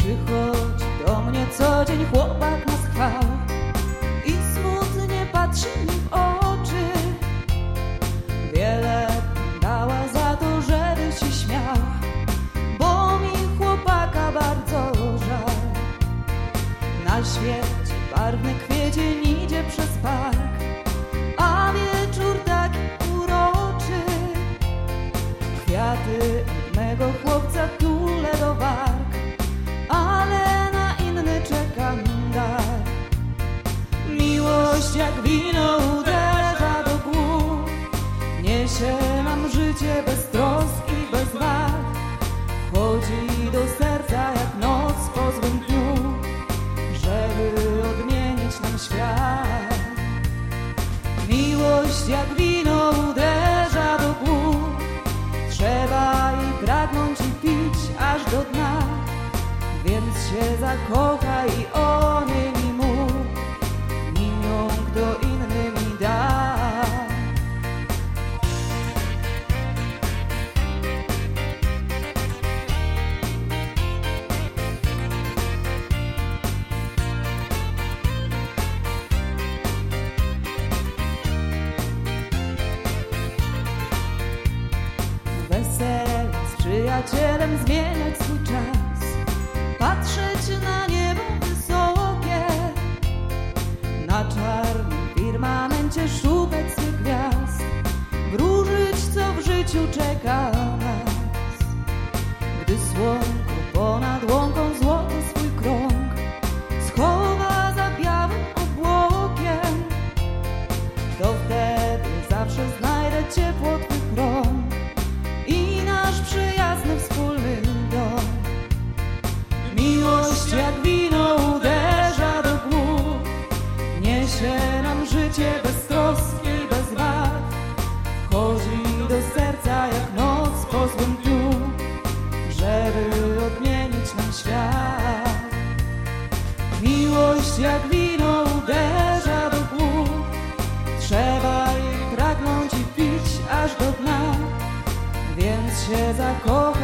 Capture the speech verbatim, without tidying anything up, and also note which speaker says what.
Speaker 1: Przychodzi do mnie co dzień chłopak na schwał i smutnie patrzy mi w oczy. Wiele dała za to, żeby się śmiał, bo mi chłopaka bardzo żal. Na świecie barwny kwiecień idzie przez park, a wieczór taki uroczy. Kwiaty od mego chłopca tule do warg, ale na inny czekam dar. Miłość jak wino uderza do głów, niesie nam życie bez trosk i bez wad. Wchodzi do serca jak noc po złym dniu, żeby odmienić nam świat. Miłość jak wino uderza do głów, trzeba jej pragnąć i pić aż do dna. Więc się zakochaj i o niej mi mów, nim ją kto inny mi da. Wesele z przyjacielem zmieniać swój czas, patrzeć na niebo wysokie, na czarnym firmamencie szukać swych gwiazd, wróżyć co w życiu czeka nas. Gdy słonko ponad łąką złoty swój krąg schowa za białym obłokiem, to wtedy zawsze znajdę ciepło twych rąk i nasz przyjazny wspólny dom. Miłość jak wino uderza do głów, niesie nam życie bez troski i bez wad. Wchodzi do serca jak noc po złym dniu, żeby odmienić nam świat. Miłość jak wino uderza do głów, trzeba jej pragnąć i pić aż do dna. Więc się zakochaj